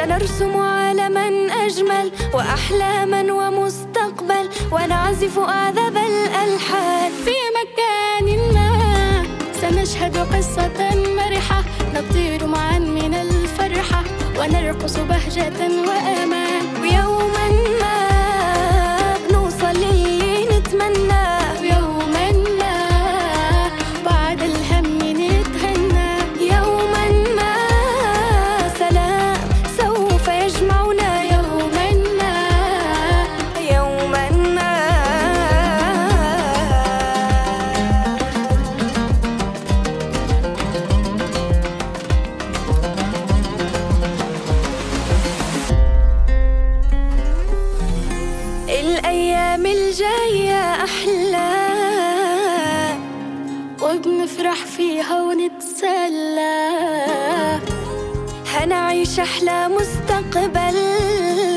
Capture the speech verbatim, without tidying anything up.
سنرسم عالما أجمل وأحلاما ومستقبل، ونعزف أعذب الألحان في مكان ما. سنشهد قصة مرحة، نطير معا من الفرحة ونرقص بهجة وأمان. ويوما ما نوصل للي نتمناه، ويوما ما بعد الهم نتهنى. يوما ما سلام سوف يجمعنا، يوما ما يوما ما. الأيام الجاية أحلى وبنفرح فيها ونتسلى. هنعيش أحلى مستقبل